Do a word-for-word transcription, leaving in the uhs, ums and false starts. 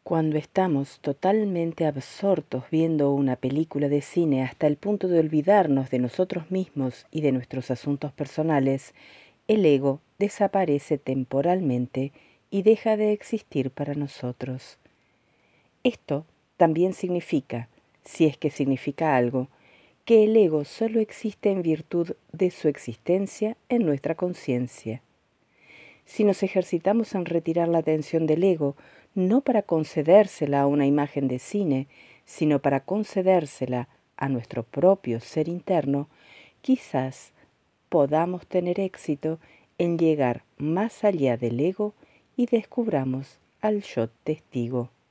Cuando estamos totalmente absortos viendo una película de cine hasta el punto de olvidarnos de nosotros mismos y de nuestros asuntos personales, el ego desaparece temporalmente y deja de existir para nosotros. Esto también significa, si es que significa algo, que el ego solo existe en virtud de su existencia en nuestra conciencia. Si nos ejercitamos en retirar la atención del ego, no para concedérsela a una imagen de cine, sino para concedérsela a nuestro propio ser interno, quizás podamos tener éxito en llegar más allá del ego y descubramos al yo testigo.